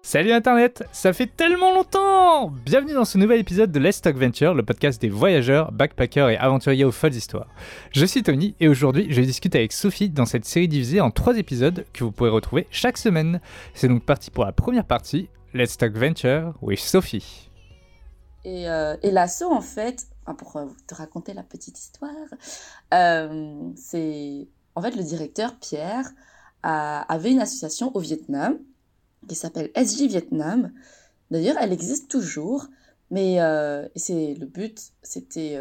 Salut Internet, ça fait tellement longtemps! Bienvenue dans ce nouvel épisode de Let's Talk Venture, le podcast des voyageurs, backpackers et aventuriers aux folles histoires. Je suis Tony et aujourd'hui je discute avec Sophie dans cette série divisée en 3 épisodes que vous pourrez retrouver chaque semaine. C'est donc parti pour la première partie, Let's Talk Venture with Sophie. Et l'assaut, en fait, pour te raconter la petite histoire, c'est... En fait, le directeur, Pierre, avait une association au Vietnam qui s'appelle SJ Vietnam. D'ailleurs, elle existe toujours, mais le but, c'était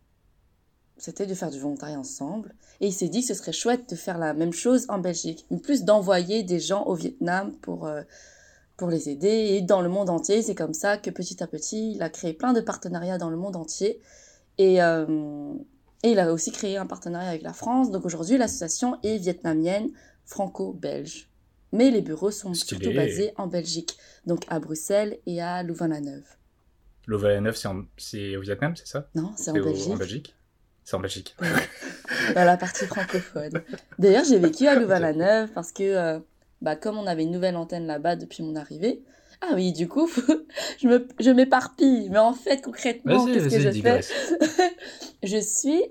de faire du volontariat ensemble. Et il s'est dit que ce serait chouette de faire la même chose en Belgique, mais plus d'envoyer des gens au Vietnam pour les aider. Et dans le monde entier, c'est comme ça que petit à petit, il a créé plein de partenariats dans le monde entier. Et il a aussi créé un partenariat avec la France. Donc aujourd'hui, l'association est vietnamienne, franco-belge. Mais les bureaux sont surtout basés en Belgique, donc à Bruxelles et à Louvain-la-Neuve. Louvain-la-Neuve, c'est au Vietnam, c'est ça? Non, c'est en Belgique. En Belgique? C'est en Belgique. Oui. Dans la partie francophone. D'ailleurs, j'ai vécu à Louvain-la-Neuve parce que, comme on avait une nouvelle antenne là-bas depuis mon arrivée, ah oui, du coup, je m'éparpille. Mais en fait, concrètement, qu'est-ce que je fais? Je suis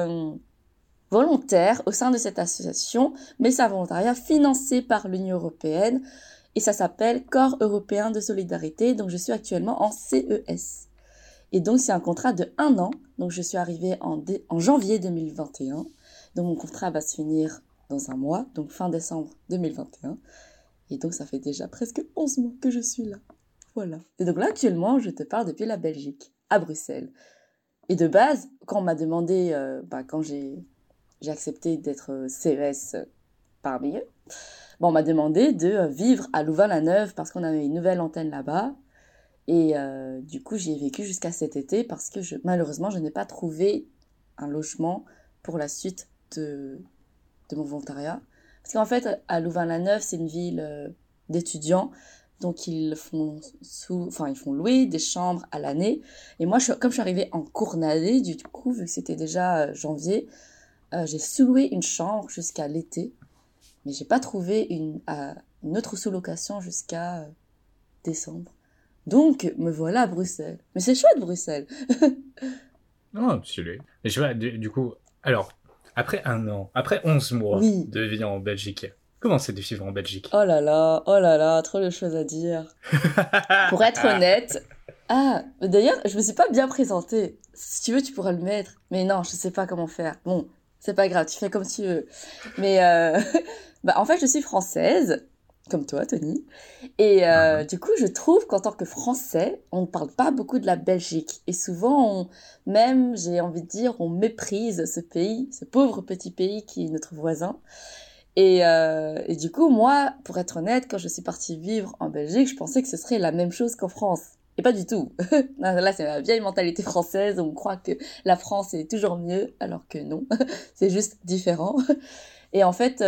volontaire au sein de cette association, mais c'est un volontariat financé par l'Union européenne et ça s'appelle Corps européen de solidarité. Donc, je suis actuellement en CES. Et donc, c'est un contrat de 1 an. Donc, je suis arrivée en janvier 2021. Donc, mon contrat va se finir dans un mois, donc fin décembre 2021. Et donc, ça fait déjà presque 11 mois que je suis là. Voilà. Et donc là, actuellement, je te parle depuis la Belgique, à Bruxelles. Et de base, quand on m'a demandé, quand j'ai accepté d'être CES parmi eux, on m'a demandé de vivre à Louvain-la-Neuve parce qu'on avait une nouvelle antenne là-bas. Et du coup, j'y ai vécu jusqu'à cet été parce que malheureusement, je n'ai pas trouvé un logement pour la suite de mon volontariat. Parce qu'en fait, à Louvain-la-Neuve, c'est une ville d'étudiants. Donc, ils font louer des chambres à l'année. Et moi, comme je suis arrivée en cours d'année, du coup, vu que c'était déjà janvier, j'ai sous-loué une chambre jusqu'à l'été. Mais j'ai pas trouvé une autre sous-location jusqu'à décembre. Donc, me voilà à Bruxelles. Mais c'est chouette, Bruxelles. Non, stylé. Mais je vois, du coup, alors, après 1 an, après 11 mois de vie en Belgique, comment c'est de vivre en Belgique? Oh là là, trop de choses à dire. Pour être honnête... Ah, d'ailleurs, je me suis pas bien présentée. Si tu veux, tu pourras le mettre. Mais non, je sais pas comment faire. Bon, c'est pas grave, tu fais comme tu veux. Mais, en fait, je suis française, comme toi, Tony. Et du coup, je trouve qu'en tant que Français, on ne parle pas beaucoup de la Belgique. Et souvent, même, j'ai envie de dire, on méprise ce pays, ce pauvre petit pays qui est notre voisin. Et du coup, moi, pour être honnête, quand je suis partie vivre en Belgique, je pensais que ce serait la même chose qu'en France. Et pas du tout. Là, c'est la vieille mentalité française où on croit que la France est toujours mieux, alors que non. C'est juste différent. Et en fait,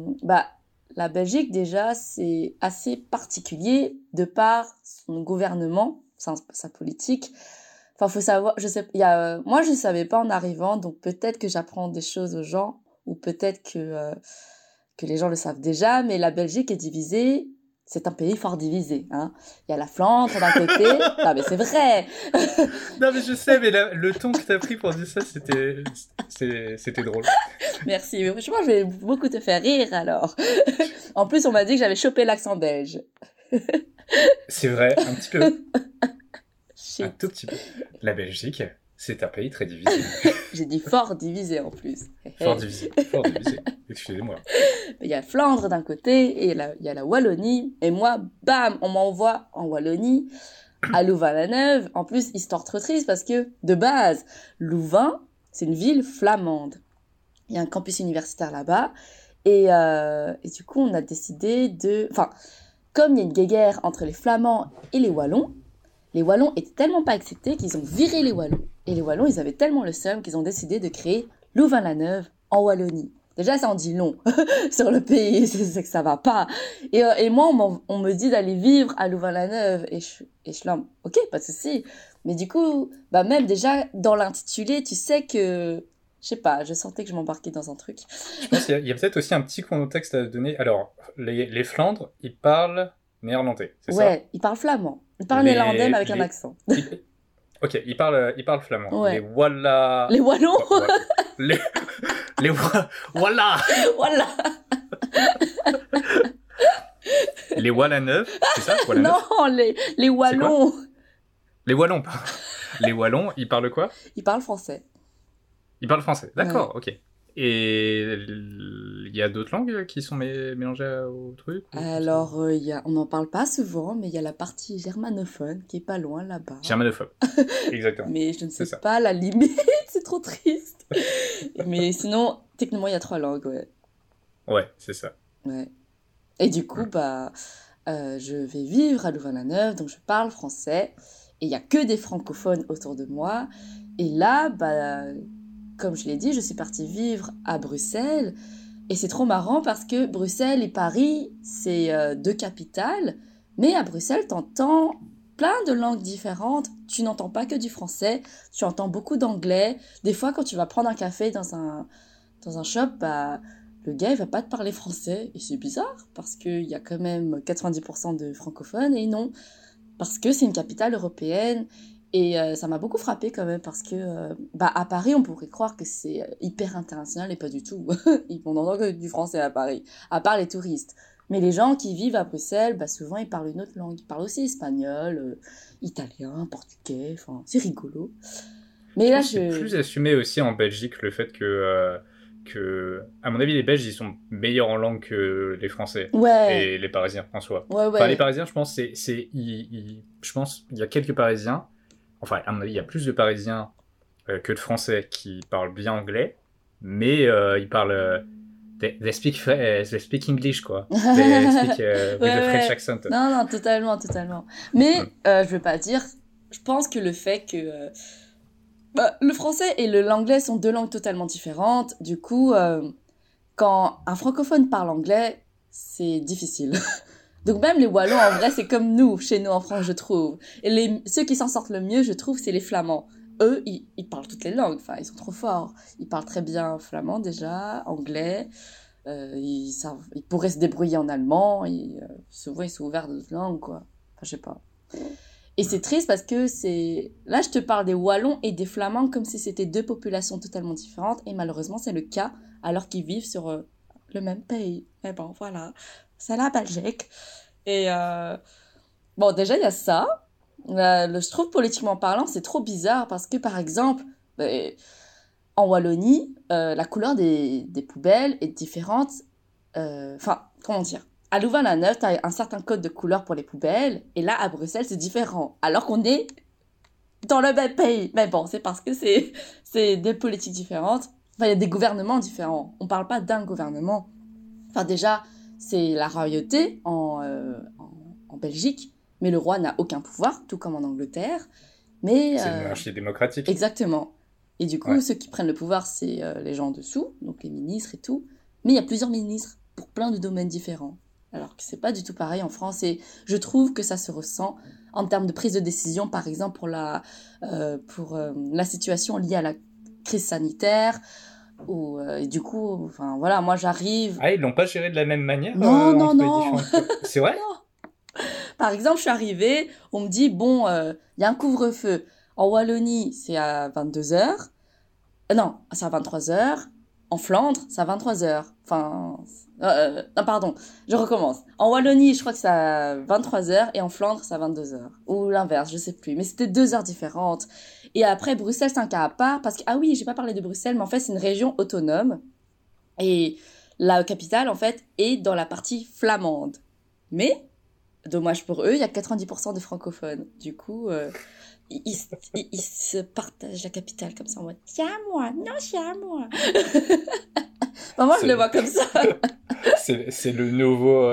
la Belgique, déjà, c'est assez particulier de par son gouvernement, sa politique. Enfin, faut savoir, moi, je savais pas en arrivant, donc peut-être que j'apprends des choses aux gens, ou peut-être que les gens le savent déjà, mais la Belgique est divisée. C'est un pays fort divisé, hein. Il y a la Flandre d'un côté. Non, mais c'est vrai. Non, mais je sais, mais le ton que t'as pris pour dire ça, c'était drôle. Merci. Je pense que je vais beaucoup te faire rire, alors. En plus, on m'a dit que j'avais chopé l'accent belge. C'est vrai, un petit peu. Un tout petit peu. La Belgique, c'est un pays très divisé. J'ai dit fort divisé, en plus. Fort divisé. Excusez-moi. Il y a Flandre d'un côté et il y a la Wallonie. Et moi, bam, on m'envoie en Wallonie, à Louvain-la-Neuve. En plus, histoire trop triste parce que, de base, Louvain, c'est une ville flamande. Il y a un campus universitaire là-bas. Et du coup, on a décidé de... Enfin, comme il y a une guéguerre entre les Flamands et les Wallons étaient tellement pas acceptés qu'ils ont viré les Wallons. Et les Wallons, ils avaient tellement le seum qu'ils ont décidé de créer Louvain-la-Neuve en Wallonie. Déjà, ça en dit long sur le pays, c'est que ça va pas. Et moi, on me dit d'aller vivre à Louvain-la-Neuve. Et je suis là, ok, pas de souci. Mais du coup, même déjà, dans l'intitulé, tu sais que... Je sais pas, je sentais que je m'embarquais dans un truc. Je pense qu'il y a peut-être aussi un petit contexte à donner. Alors, les Flandres, ils parlent néerlandais, c'est ça? Ouais, ils parlent flamand. Ils parlent néerlandais, mais avec un accent. Ok, ils parlent flamand. Ouais. Les Walla... Les Wallons. Les... Voilà. Voilà. Les Wallaneuves, c'est ça? Wallaneuves. Non, les Wallons. Les Wallons, pardon. Les Wallons, ils parlent quoi? Ils parlent français. Ils parlent français, d'accord, ok. Et il y a d'autres langues qui sont mélangées au truc? Alors, on n'en parle pas souvent, mais il y a la partie germanophone qui est pas loin là-bas. Germanophobe, exactement. Mais je ne sais pas la limite, c'est trop triste. Mais sinon, techniquement, il y a 3 langues, ouais. Ouais, c'est ça. Ouais. Et du coup, je vais vivre à Louvain-la-Neuve, donc je parle français. Et il n'y a que des francophones autour de moi. Et là, comme je l'ai dit, je suis partie vivre à Bruxelles. Et c'est trop marrant parce que Bruxelles et Paris, c'est 2 capitales. Mais à Bruxelles, t'entends plein de langues différentes. Tu n'entends pas que du français. Tu entends beaucoup d'anglais. Des fois, quand tu vas prendre un café dans un shop, le gars, il va pas te parler français. Et c'est bizarre parce qu'il y a quand même 90% de francophones. Et non, parce que c'est une capitale européenne. Et ça m'a beaucoup frappée quand même parce que à Paris, on pourrait croire que c'est hyper international et pas du tout. On n'entend que du français à Paris, à part les touristes. Mais les gens qui vivent à Bruxelles, souvent ils parlent une autre langue. Ils parlent aussi espagnol, italien, portugais, enfin c'est rigolo. Mais là, c'est plus assumé aussi en Belgique le fait que, à mon avis, les Belges, ils sont meilleurs en langue que les Français. Ouais. Et les Parisiens, en soi. Ouais. Enfin, les Parisiens, je pense, je pense, il y a quelques Parisiens. Enfin, à mon avis, il y a plus de Parisiens que de Français qui parlent bien anglais, mais ils parlent... they speak English, quoi. They speak with a French accent. Non, totalement. Mais je veux pas dire... Je pense que le fait que... le français et l'anglais sont 2 langues totalement différentes. Du coup, quand un francophone parle anglais, c'est difficile. Donc même les Wallons, en vrai, c'est comme nous, chez nous en France, je trouve. Et ceux qui s'en sortent le mieux, je trouve, c'est les Flamands. Eux, ils parlent toutes les langues. Enfin, ils sont trop forts. Ils parlent très bien flamand déjà, anglais. Ils pourraient se débrouiller en allemand. Souvent, ils sont ouverts à d'autres langues, quoi. Enfin, je sais pas. Et c'est triste parce que là, je te parle des Wallons et des Flamands comme si c'était 2 populations totalement différentes. Et malheureusement, c'est le cas alors qu'ils vivent sur le même pays. Mais bon, voilà. C'est la Belgique. Et déjà, il y a ça. Je trouve, politiquement parlant, c'est trop bizarre parce que, par exemple, en Wallonie, la couleur des poubelles est différente. Enfin, comment dire? À Louvain-la-Neuve, tu as un certain code de couleur pour les poubelles. Et là, à Bruxelles, c'est différent. Alors qu'on est dans le même pays. Mais bon, c'est parce que c'est des politiques différentes. Enfin, il y a des gouvernements différents. On parle pas d'un gouvernement. Enfin, déjà... c'est la royauté en Belgique, mais le roi n'a aucun pouvoir, tout comme en Angleterre. Mais, c'est une monarchie démocratique. Exactement. Et du coup, ceux qui prennent le pouvoir, c'est les gens en dessous, donc les ministres et tout. Mais il y a plusieurs ministres pour plein de domaines différents. Alors que c'est pas du tout pareil en France. Et je trouve que ça se ressent en termes de prise de décision, par exemple pour la situation liée à la crise sanitaire. Et du coup, enfin voilà, moi j'arrive... Ah, ils l'ont pas géré de la même manière Non. C'est vrai? Non. Par exemple, je suis arrivée, on me dit, bon, il y a un couvre-feu. En Wallonie, c'est à 22h. Non, c'est à 23h. En Flandre, c'est à 23h. Enfin... non, pardon, je recommence. En Wallonie, je crois que c'est à 23h et en Flandre, c'est à 22h. Ou l'inverse, je sais plus. Mais c'était 2 heures différentes. Et après, Bruxelles, c'est un cas à part parce que... Ah oui, j'ai pas parlé de Bruxelles, mais en fait, c'est une région autonome. Et la capitale, en fait, est dans la partie flamande. Mais, dommage pour eux, il y a 90% de francophones. Du coup... Ils se partagent la capitale comme ça en mode « C'est à moi, non, c'est à moi !» Moi, je le vois comme ça. C'est le nouveau...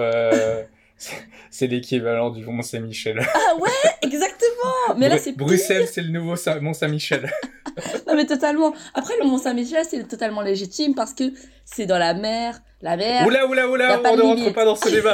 c'est l'équivalent du Mont-Saint-Michel. Ah ouais, exactement. Mais là, c'est Bruxelles, c'est le nouveau Mont-Saint-Michel. Non, mais totalement. Après, le Mont-Saint-Michel, c'est totalement légitime parce que c'est dans la mer. La mer... Oula, on ne rentre pas dans ce débat.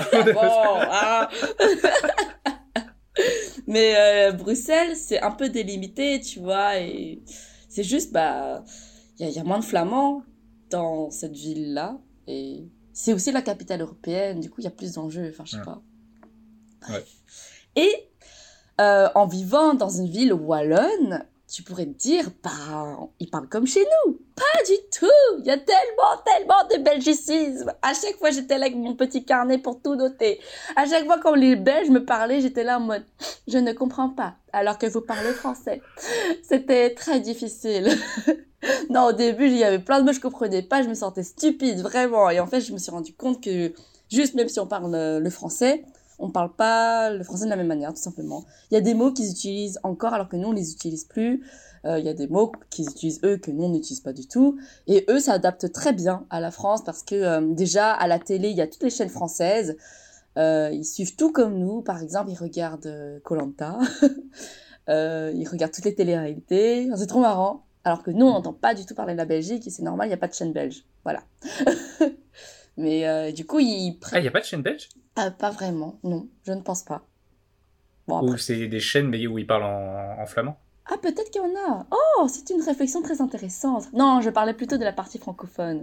Mais Bruxelles, c'est un peu délimité, tu vois, et c'est juste, il y a moins de Flamands dans cette ville-là, et c'est aussi la capitale européenne, du coup, il y a plus d'enjeux, enfin, je sais pas. Ouais. Et en vivant dans une ville wallonne, tu pourrais te dire, bah, ils parlent comme chez nous. Pas du tout. Il y a tellement de belgicisme. À chaque fois, j'étais là avec mon petit carnet pour tout noter. À chaque fois, quand les Belges me parlaient, j'étais là en mode, je ne comprends pas, alors que vous parlez français. C'était très difficile. Non, au début, il y avait plein de mots que je comprenais pas. Je me sentais stupide, vraiment. Et en fait, je me suis rendu compte que, juste même si on parle le français, on parle pas le français de la même manière, tout simplement. Il y a des mots qu'ils utilisent encore alors que nous, on les utilise plus. Il y a des mots qu'ils utilisent eux que nous, on n'utilise pas du tout. Et eux s'adaptent très bien à la France parce que déjà, à la télé, il y a toutes les chaînes françaises. Ils suivent tout comme nous. Par exemple, ils regardent koh-Lanta. Ils regardent toutes les téléréalités. Enfin, c'est trop marrant. Alors que nous, on n'entend pas du tout parler de la Belgique et c'est normal, il n'y a pas de chaîne belge. Voilà. Mais du coup, ils... Ah, il n'y a pas de chaîne belge? Pas vraiment, non, je ne pense pas. Bon, Ou après... c'est des chaînes mais où ils parlent en flamand? Ah, peut-être qu'il y en a. Oh, c'est une réflexion très intéressante. Non, je parlais plutôt de la partie francophone.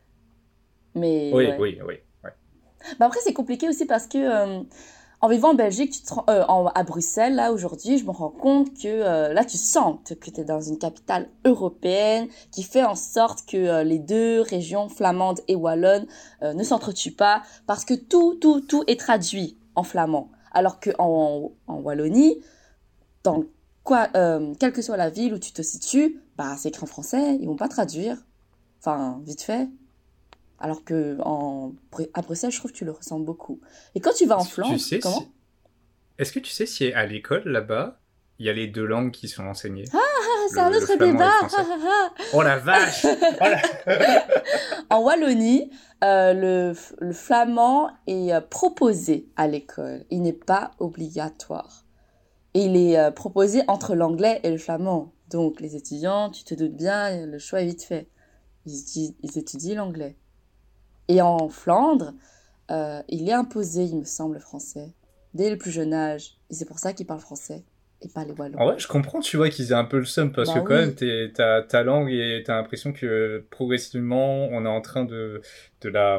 Mais Oui, ouais. oui, oui. Ouais. Bah après, c'est compliqué aussi parce que en vivant en Belgique, à Bruxelles, là, aujourd'hui, je me rends compte que là, tu sens que tu es dans une capitale européenne qui fait en sorte que les deux régions, flamande et wallonne, ne s'entretuent pas parce que tout est traduit en flamand. Alors qu'en Wallonie, dans quelle que soit la ville où tu te situes, bah, c'est écrit en français, ils vont pas traduire. Enfin, vite fait. Alors que à Bruxelles, je trouve que tu le ressens beaucoup. Et quand tu vas en Est-ce que tu Flandre, sais comment? Est-ce que tu sais si à l'école, là-bas, il y a les deux langues qui sont enseignées? Ah, c'est un Le autre flamand et débat. le Ah, français. ah, ah. Oh la vache! Oh la... En Wallonie, le flamand est proposé à l'école. Il n'est pas obligatoire. Et il est proposé entre l'anglais et le flamand. Donc, les étudiants, tu te doutes bien, le choix est vite fait. Ils étudient l'anglais. Et en Flandre, il est imposé, il me semble, le français, dès le plus jeune âge. Et c'est pour ça qu'ils parlent français et pas les Wallons. En vrai, je comprends, tu vois, qu'ils aient un peu le seum, parce que Bah quand même, oui. ta langue, et t'as l'impression que progressivement, on est en train de la...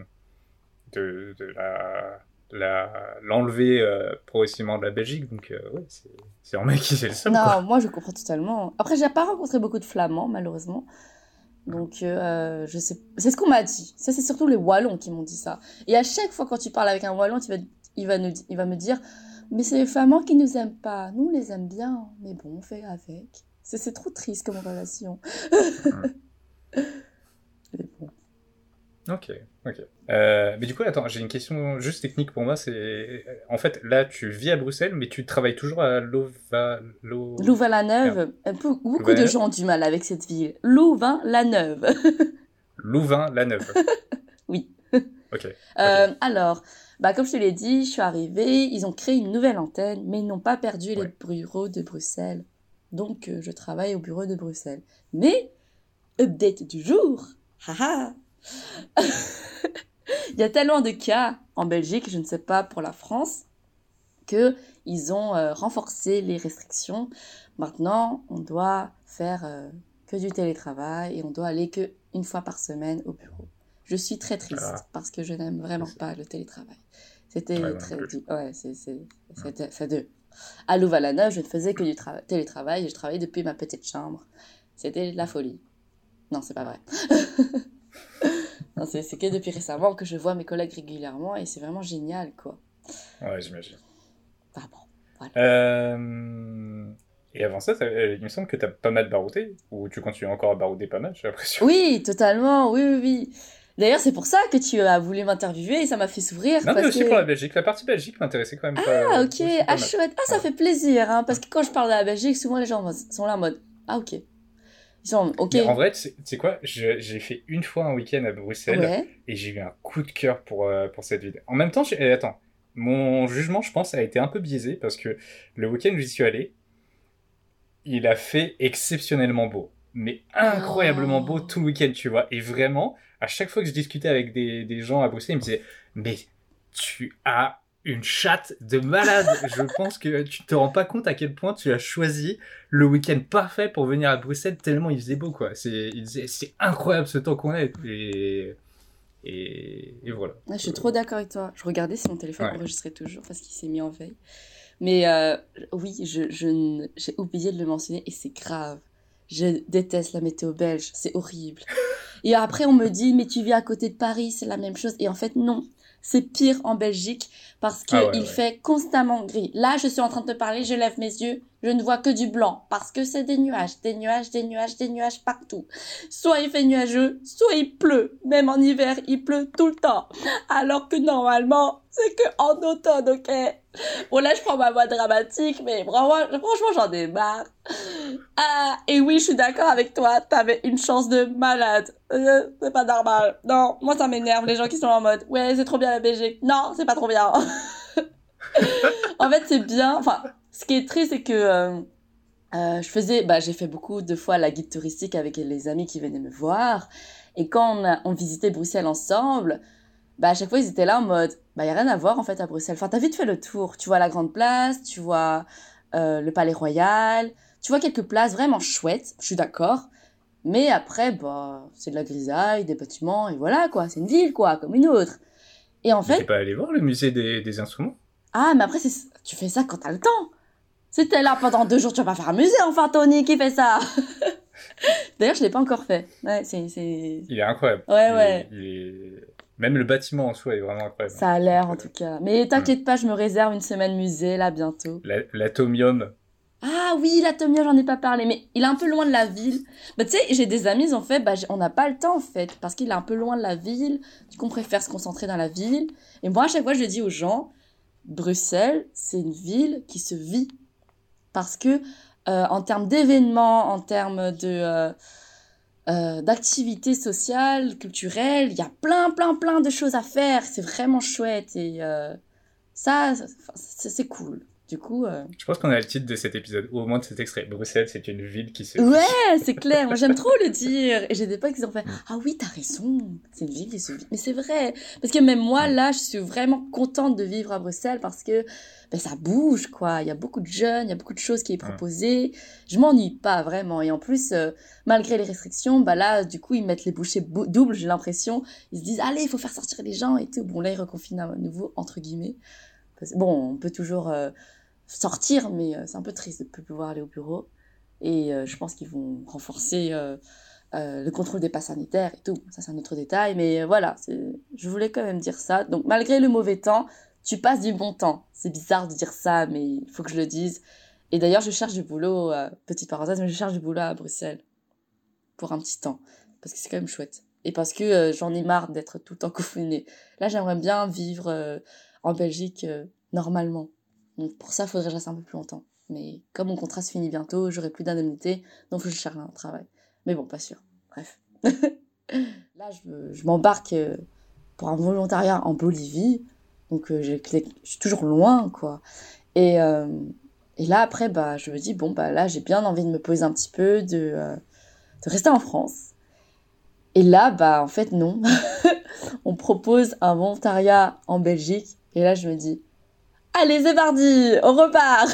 de l'enlever progressivement de la Belgique, donc ouais, c'est en mec qui c'est le seum, quoi. Non, moi je comprends totalement. Après, j'ai pas rencontré beaucoup de Flamands, malheureusement. Donc, je sais, c'est ce qu'on m'a dit. Ça, c'est surtout les Wallons qui m'ont dit ça. Et à chaque fois, quand tu parles avec un Wallon, il va me dire, mais c'est les Flamands qui nous aiment pas. Nous, on les aime bien. Mais bon, on fait avec. C'est trop triste comme relation. Mm. Mais bon. Ok, ok. Mais du coup, attends, j'ai une question juste technique pour moi. C'est en fait, là, tu vis à Bruxelles, mais tu travailles toujours à Merde. Louvain-la-Neuve, beaucoup de Louvain, gens ont du mal avec cette ville. Louvain-la-Neuve. Louvain-la-Neuve. Oui. Ok, ok. Alors, bah, comme je te l'ai dit, je suis arrivée, ils ont créé une nouvelle antenne, mais ils n'ont pas perdu les Ouais. bureaux de Bruxelles. Donc, je travaille au bureau de Bruxelles. Mais, update du jour, haha, il y a tellement de cas en Belgique, je ne sais pas pour la France, que ils ont renforcé les restrictions. Maintenant, on doit faire que du télétravail et on doit aller que une fois par semaine au bureau. Je suis très triste Ah, parce que je n'aime vraiment pas le télétravail. ouais, C'était moi non très plus. ouais, c'est deux. À Louvain-la-Neuve, je ne faisais que du télétravail et je travaillais depuis ma petite chambre. C'était la folie. Non, c'est pas vrai. Non, c'est que depuis récemment que je vois mes collègues régulièrement et c'est vraiment génial, quoi. Ouais, j'imagine. Enfin bon, voilà. Et avant ça, il me semble que t'as pas mal baroudé, ou tu continues encore à barouder pas mal, j'ai l'impression. Oui, totalement, oui, oui, oui. D'ailleurs, c'est pour ça que tu as voulu m'interviewer et ça m'a fait sourire Non, mais parce aussi pour que... la Belgique. La partie Belgique m'intéressait quand même Ah, ok, aussi ah, pas mal. chouette. Ah, ça Ouais. fait plaisir, hein, parce que quand je parle de la Belgique, souvent les gens sont là en mode, ah, ok. Ils sont, ok, Mais en vrai, tu sais quoi, j'ai fait une fois un week-end à Bruxelles ouais. et j'ai eu un coup de cœur pour cette ville. En même temps, attends, mon jugement, je pense, a été un peu biaisé parce que le week-end où j'y suis allé, il a fait exceptionnellement beau. Mais incroyablement beau Oh. tout le week-end, tu vois. Et vraiment, à chaque fois que je discutais avec des gens à Bruxelles, ils me disaient, mais tu as une chatte de malade. Je pense que tu te rends pas compte à quel point tu as choisi le week-end parfait pour venir à Bruxelles tellement il faisait beau, quoi. Ils disaient, c'est incroyable ce temps qu'on a. Et Et voilà. Je suis trop d'accord avec toi. Je regardais si mon téléphone enregistrait toujours parce qu'il s'est mis en veille. Mais oui, j'ai oublié de le mentionner et c'est grave. Je déteste la météo belge, c'est horrible. Et après, on me dit, mais tu vis à côté de Paris, c'est la même chose. Et en fait, non, c'est pire en Belgique parce qu'il fait constamment gris. Là, je suis en train de te parler, je lève mes yeux, je ne vois que du blanc parce que c'est des nuages, des nuages, des nuages, des nuages partout. Soit il fait nuageux, soit il pleut. Même en hiver, il pleut tout le temps. Alors que normalement, c'est que en automne, ok? Bon, là, je prends ma voix dramatique, mais franchement, j'en ai marre. Ah, et oui, je suis d'accord avec toi, t'avais une chance de malade. C'est pas normal. Non, moi, ça m'énerve, les gens qui sont en mode, ouais, c'est trop bien la Belgique. Non, c'est pas trop bien. En fait, c'est bien. Enfin, ce qui est triste, c'est que j'ai fait beaucoup de fois la guide touristique avec les amis qui venaient me voir. Et quand on visitait Bruxelles ensemble, à chaque fois, ils étaient là en mode, y a rien à voir, en fait, à Bruxelles. Enfin, t'as vite fait le tour. Tu vois la Grande Place, tu vois le Palais Royal, tu vois quelques places vraiment chouettes, je suis d'accord. Mais après, c'est de la grisaille, des bâtiments, et voilà, quoi. C'est une ville, quoi, comme une autre. Et en fait... T'es pas allé voir le musée des instruments? Ah, mais après, tu fais ça quand t'as le temps. Si t'es là pendant 2 jours, tu vas pas faire un musée, enfin, Tony, qui fait ça? D'ailleurs, je l'ai pas encore fait. Ouais, Il est incroyable. Ouais. Même le bâtiment en soi est vraiment incroyable. Ça a l'air, en tout cas. Mais t'inquiète pas, je me réserve une semaine musée, là, bientôt. L'Atomium. Ah oui, l'Atomia, j'en ai pas parlé, mais il est un peu loin de la ville. Tu sais, j'ai des amis, ils ont fait, on n'a pas le temps, en fait, parce qu'il est un peu loin de la ville. Du coup, on préfère se concentrer dans la ville. Et moi, à chaque fois, je dis aux gens, Bruxelles, c'est une ville qui se vit. Parce que, en termes d'événements, en termes d'activités sociales, culturelles, il y a plein de choses à faire. C'est vraiment chouette et ça, c'est cool. Du coup... Je pense qu'on a le titre de cet épisode, ou au moins de cet extrait. Bruxelles, c'est une ville qui se... Ouais, c'est clair. Moi, j'aime trop le dire. Et j'ai des potes qui ont fait « Ah oui, t'as raison. C'est une ville qui se vit. » Mais c'est vrai. Parce que même moi, là, je suis vraiment contente de vivre à Bruxelles parce que ça bouge, quoi. Il y a beaucoup de jeunes, il y a beaucoup de choses qui est proposées. Je m'ennuie pas, vraiment. Et en plus, malgré les restrictions, là, du coup, ils mettent les bouchées doubles, j'ai l'impression. Ils se disent « Allez, il faut faire sortir les gens et tout. » Bon, là, ils reconfinent à nouveau, entre guillemets. Bon, on peut toujours... sortir, mais c'est un peu triste de ne plus pouvoir aller au bureau. Et je pense qu'ils vont renforcer le contrôle des passes sanitaires et tout. Ça, c'est un autre détail, mais voilà, je voulais quand même dire ça. Donc, malgré le mauvais temps, tu passes du bon temps. C'est bizarre de dire ça, mais il faut que je le dise. Et d'ailleurs, je cherche du boulot, petite parenthèse, mais je cherche du boulot à Bruxelles pour un petit temps, parce que c'est quand même chouette. Et parce que j'en ai marre d'être tout le temps confinée. Là, j'aimerais bien vivre en Belgique normalement. Donc pour ça, il faudrait que je reste un peu plus longtemps. Mais comme mon contrat se finit bientôt, j'aurai plus d'indemnité, donc il faut que je cherche un travail. Mais bon, pas sûr. Bref. Là, je m'embarque pour un volontariat en Bolivie. Donc je suis toujours loin, quoi. Et là, après, je me dis, là, j'ai bien envie de me poser un petit peu, de rester en France. Et là, en fait, non. On propose un volontariat en Belgique. Et là, je me dis, allez, c'est parti, on repart.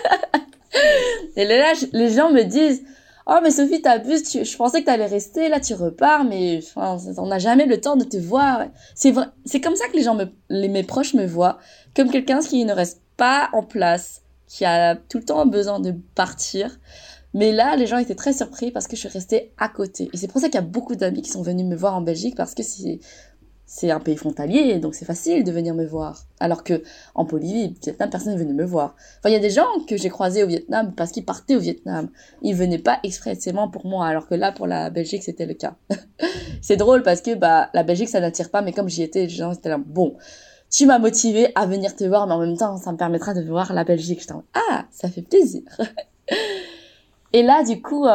Et là, les gens me disent, oh, mais Sophie, t'abuses, je pensais que t'allais rester, là, tu repars, mais on n'a jamais le temps de te voir. C'est vrai, c'est comme ça que mes proches me voient, comme quelqu'un qui ne reste pas en place, qui a tout le temps besoin de partir. Mais là, les gens étaient très surpris parce que je suis restée à côté. Et c'est pour ça qu'il y a beaucoup d'amis qui sont venus me voir en Belgique, parce que c'est un pays frontalier, donc c'est facile de venir me voir. Alors que en Bolivie, au Vietnam, personne n'est venu me voir. Enfin, il y a des gens que j'ai croisés au Vietnam parce qu'ils partaient au Vietnam. Ils venaient pas expressément pour moi, alors que là, pour la Belgique, c'était le cas. C'est drôle parce que la Belgique, ça n'attire pas, mais comme j'y étais, les gens étaient là, bon, tu m'as motivée à venir te voir, mais en même temps, ça me permettra de voir la Belgique. J'étais là, ah, ça fait plaisir. Et là, du coup,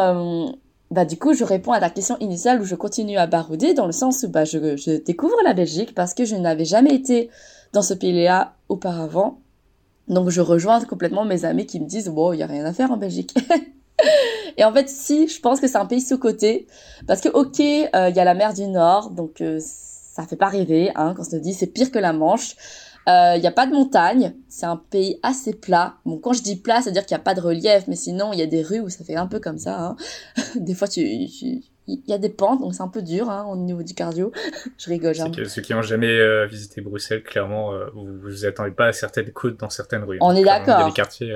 je réponds à ta question initiale où je continue à barouder dans le sens où je découvre la Belgique parce que je n'avais jamais été dans ce pays-là auparavant. Donc, je rejoins complètement mes amis qui me disent « Bon, il n'y a rien à faire en Belgique. » Et en fait, si, je pense que c'est un pays sous-coté parce que, ok, il y a la mer du Nord, donc ça fait pas rêver, hein, quand on se dit c'est pire que la Manche. Il y a pas de montagne, c'est un pays assez plat. Bon, quand je dis plat, c'est-à-dire qu'il y a pas de relief, mais sinon il y a des rues où ça fait un peu comme ça. Hein. Des fois, il il y a des pentes, donc c'est un peu dur au niveau du cardio. Je rigole. C'est que ceux qui n'ont jamais visité Bruxelles, clairement, vous vous attendez pas à certaines côtes dans certaines rues. On est d'accord. Il y a des quartiers...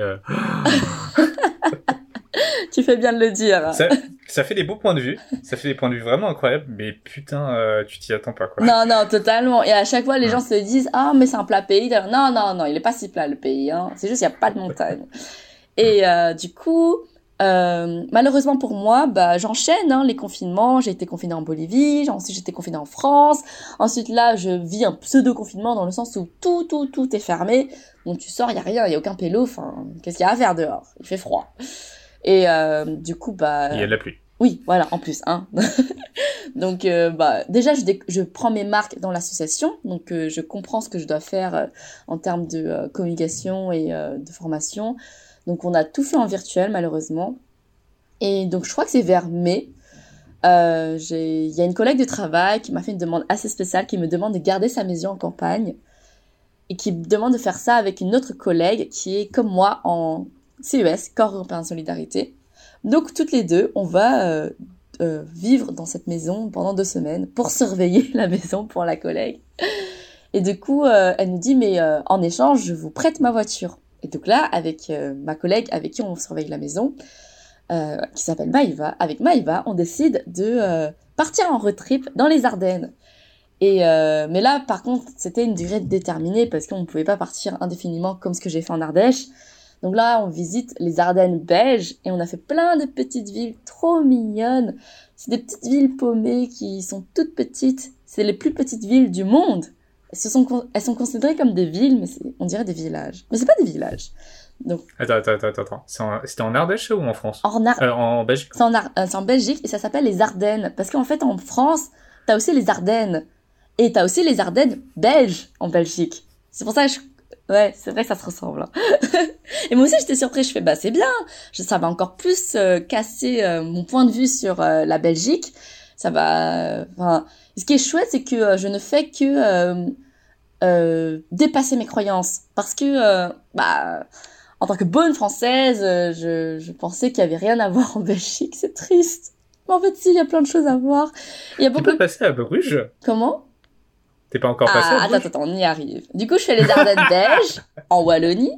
Tu fais bien de le dire. Ça fait des beaux points de vue. Ça fait des points de vue vraiment incroyables, mais putain, tu t'y attends pas, quoi. Non, totalement. Et à chaque fois, les gens se disent, ah, mais c'est un plat pays. Non, il est pas si plat, le pays, C'est juste, il y a pas de montagne. Et, du coup, malheureusement pour moi, j'enchaîne, les confinements. J'ai été confinée en Bolivie. Ensuite, j'ai été confinée en France. Ensuite, là, je vis un pseudo-confinement dans le sens où tout est fermé. Donc, tu sors, il y a rien, il y a aucun pélo. Enfin, qu'est-ce qu'il y a à faire dehors? Il fait froid. Et du coup, il y a de la pluie. Oui, voilà, en plus, Donc, déjà, je prends mes marques dans l'association. Donc, je comprends ce que je dois faire en termes de communication et de formation. Donc, on a tout fait en virtuel, malheureusement. Et donc, je crois que c'est vers mai. Il y a une collègue de travail qui m'a fait une demande assez spéciale, qui me demande de garder sa maison en campagne et qui me demande de faire ça avec une autre collègue qui est comme moi en CES, Corps européen de solidarité. Donc, toutes les deux, on va vivre dans cette maison pendant 2 semaines pour surveiller la maison pour la collègue. Et du coup, elle nous dit, mais en échange, je vous prête ma voiture. Et donc là, avec ma collègue avec qui on surveille la maison, qui s'appelle Maïva, avec Maïva, on décide de partir en road trip dans les Ardennes. Mais là, par contre, c'était une durée déterminée parce qu'on ne pouvait pas partir indéfiniment comme ce que j'ai fait en Ardèche. Donc là, on visite les Ardennes belges et on a fait plein de petites villes trop mignonnes. C'est des petites villes paumées qui sont toutes petites. C'est les plus petites villes du monde. Elles sont considérées comme des villes, mais on dirait des villages. Mais c'est pas des villages. Donc... Attends. C'était en Ardèche ou en France? En Belgique? C'est en Belgique et ça s'appelle les Ardennes. Parce qu'en fait, en France, t'as aussi les Ardennes. Et t'as aussi les Ardennes belges en Belgique. C'est pour ça que ouais, c'est vrai que ça se ressemble. Et moi aussi, j'étais surprise. Je fais, c'est bien. Ça va encore plus casser mon point de vue sur la Belgique. Ça va... ce qui est chouette, c'est que je ne fais que dépasser mes croyances. Parce que, en tant que bonne Française, je pensais qu'il y avait rien à voir en Belgique. C'est triste. Mais en fait, si, il y a plein de choses à voir. Tu peux passer à Bruges? Comment? T'es pas encore passé à Bruges? Attends, on y arrive. Du coup, je fais les Ardennes belges, en Wallonie.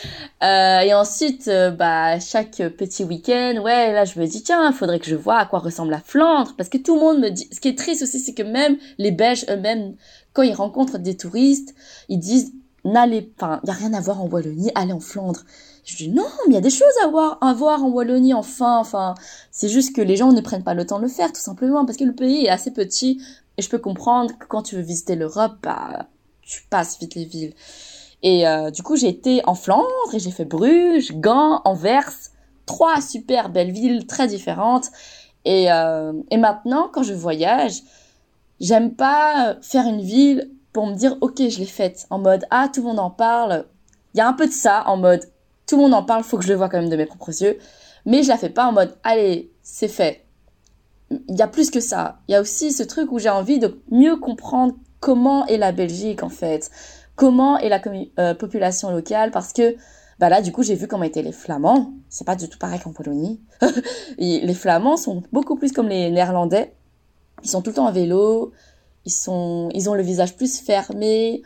Et ensuite, chaque petit week-end, là, je me dis, tiens, il faudrait que je vois à quoi ressemble la Flandre. Parce que tout le monde me dit... Ce qui est triste aussi, c'est que même les Belges eux-mêmes, quand ils rencontrent des touristes, ils disent, il y a rien à voir en Wallonie, allez en Flandre. Je dis, non, mais il y a des choses à voir en Wallonie, enfin, c'est juste que les gens ne prennent pas le temps de le faire, tout simplement, parce que le pays est assez petit, et je peux comprendre que quand tu veux visiter l'Europe, tu passes vite les villes. Et du coup, j'ai été en Flandre, et j'ai fait Bruges, Gand, Anvers, 3 super belles villes très différentes. Et maintenant, quand je voyage, j'aime pas faire une ville pour me dire, ok, je l'ai faite, en mode, tout le monde en parle. Il y a un peu de ça, en mode, tout le monde en parle, faut que je le vois quand même de mes propres yeux. Mais je la fais pas en mode, allez, c'est fait. Il y a plus que ça. Il y a aussi ce truc où j'ai envie de mieux comprendre comment est la Belgique, en fait. Comment est la population locale, parce que, là, du coup, j'ai vu comment étaient les Flamands. C'est pas du tout pareil qu'en Polonie. Les Flamands sont beaucoup plus comme les Néerlandais. Ils sont tout le temps à vélo. Ils ont le visage plus fermé.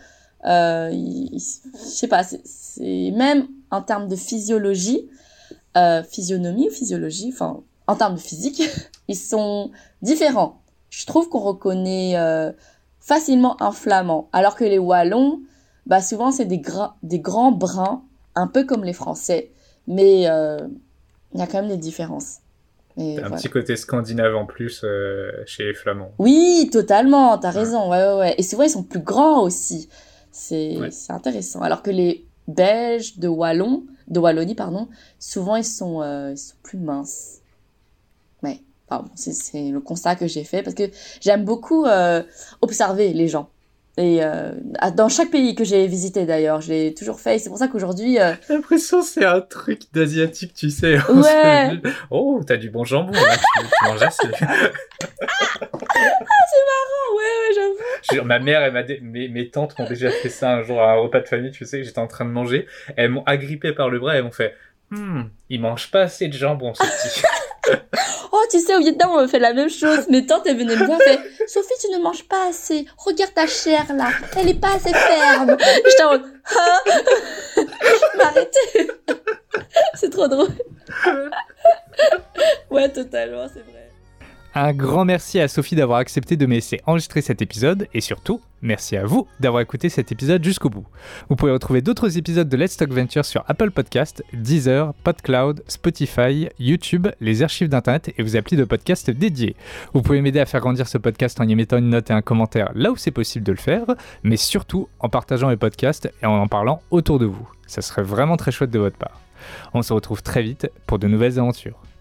Je sais pas, c'est même en termes de physiologie, enfin, en termes de physique, ils sont différents. Je trouve qu'on reconnaît facilement un Flamand, alors que les Wallons, souvent c'est des grands bruns, un peu comme les Français, mais il y a quand même des différences. T'as un petit côté scandinave en plus chez les Flamands. Oui, totalement, t'as raison, ouais. Et souvent ils sont plus grands aussi. C'est intéressant. Alors que les Belges de Wallonie, souvent ils sont plus minces. Ouais, c'est le constat que j'ai fait parce que j'aime beaucoup observer les gens. Et dans chaque pays que j'ai visité d'ailleurs, je l'ai toujours fait. Et c'est pour ça qu'aujourd'hui... J'ai l'impression que c'est un truc d'asiatique, tu sais. Ouais. Oh, t'as du bon jambon, là, tu manges assez. C'est marrant, ouais, j'avoue. Ma mère, mes tantes m'ont déjà fait ça un jour à un repas de famille, tu sais, j'étais en train de manger. Elles m'ont agrippé par le bras et elles m'ont fait « ils mangent pas assez de jambon, ce petit. » Oh, tu sais, au Vietnam, on me fait la même chose. Mes tantes, elles venaient me voir, elles fait, Sophie, tu ne manges pas assez. Regarde ta chair, là. Elle est pas assez ferme. J'étais en mode, hein? Mais arrêtez. C'est trop drôle. Ouais, totalement, c'est vrai. Un grand merci à Sophie d'avoir accepté de me laisser enregistrer cet épisode et surtout, merci à vous d'avoir écouté cet épisode jusqu'au bout. Vous pouvez retrouver d'autres épisodes de Let's Talk Venture sur Apple Podcast, Deezer, PodCloud, Spotify, YouTube, les archives d'internet et vos applis de podcast dédiés. Vous pouvez m'aider à faire grandir ce podcast en y mettant une note et un commentaire là où c'est possible de le faire, mais surtout en partageant les podcasts et en parlant autour de vous. Ça serait vraiment très chouette de votre part. On se retrouve très vite pour de nouvelles aventures.